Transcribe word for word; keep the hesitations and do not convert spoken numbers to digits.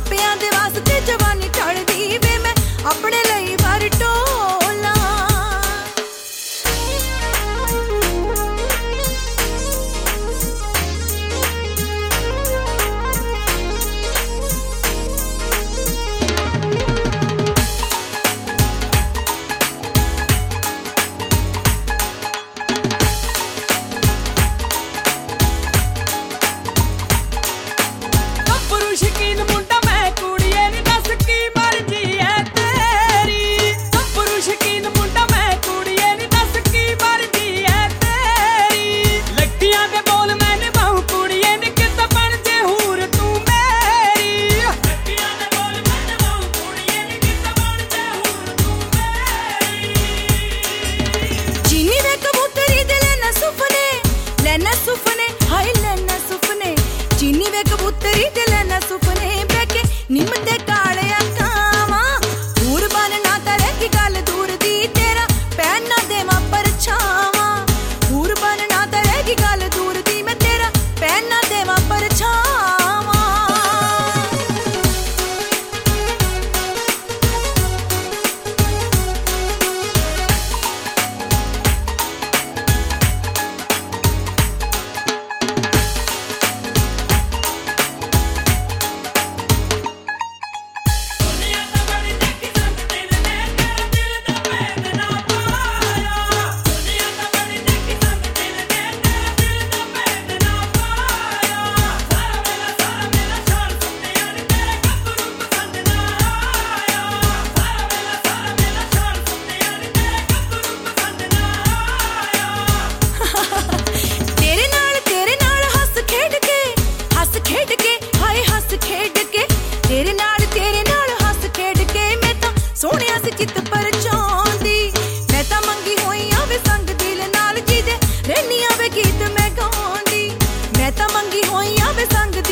ਮਾਪਿਆਂ ਦੇ ਵਾਸਤੇ ਜਵਾਨੀ ਟਲਦੀ ਵੇ ਮੈਂ ਆਪਣੇ ਲਈ ਭਰ ਢੋਲਾਂ। ਸ਼ਕੀਨ ਮੁੰਡਾ ਮੈਂ ਕੁੜੀਏ ਨੀ ਦੱਸ ਕੀ ਮਰਜੀ ਐ ਤੇਰੀ। ਗੱਭਰੂ ਸ਼ਕੀਨ ਮੁੰਡਾ ਮੈਂ ਕੁੜੀਏ ਨੀ ਦੱਸ ਕੀ ਮਰਜੀ ਐ ਤੇਰੀ। ਲੱਠੀਆਂ ਦੇ ਬੋਲ ਮੈਂ ਨਿਭਾਉ ਕੁੜੀਏ ਨੀ ਕਿਤੇ ਬਣ ਜੇ ਹੂਰ ਤੂੰ ਮੇਰੀ। ਲੱਠੀਆਂ ਦੇ ਬੋਲ ਮੈਂ ਨਿਭਾਉ ਕੁੜੀਏ ਨੀ ਕਿਤੇ ਬਣ ਜੇ ਹੂਰ ਤੂੰ ਮੇਰੀ। ਚੀਨੀ ਦੇ ਕਬੂਤਰੀ ਦੇ ਲੈਣਾ ਸੁਪਨੇ ਲੈਣਾ ਸੁਪਨੇ ਹਾਏ ਲੈਣਾ ਸੁਪਨੇ। ਚੀਨੀ ਵੇ ਕਬੂਤਰੀ ਦੇ ਲੈਣਾ ਸੁਪਨੇ ਬਹਿ ਕੇ ਨਿੰਮ ਤੇ ਕਾਲਿਆ ਕਾਵਾਂ। ਦੂਰ ਬਣਨਾ ਤਾਂ ਰਹਿ ਗਈ ਗੱਲ ਦੂਰ ਦੀ ਤੇਰਾ ਪੈਰ ਨਾ ਦੇਵਾਂ ਪਰਛਾਵਾਂ। ਦੂਰ ਬਣਨਾ ਤਾਂ ਰਹਿ ਗਈ ਗੱਲ ਦੂਰ ਦੀ ਮੈਂ ਤੇਰਾ ਪੈਰ ਨਾ ਦੇਵਾਂ ਪਰਛਾਵਾਂ। ਤੇਰੇ ਨਾਲ ਤੇਰੇ ਨਾਲ ਹੱਸ ਖੇਡ ਕੇ ਮੈਂ ਤਾਂ ਸੋਹਣਿਆ ਸੀ ਚਿੱਤ ਪਰਚਾਉਂਦੀ। ਮੈਂ ਤਾਂ ਮੰਗੀ ਹੋਈ ਆ ਵੇ ਸੰਗ ਦਿਲ ਨਾਲ ਜਿਹਦੇ ਰਹਿੰਦੀਆਂ ਵੇ ਗੀਤ ਮੈਂ ਗਾਉਂਦੀ। ਮੈਂ ਤਾਂ ਮੰਗੀ ਹੋਈ ਆ ਵੇ ਸੰਗ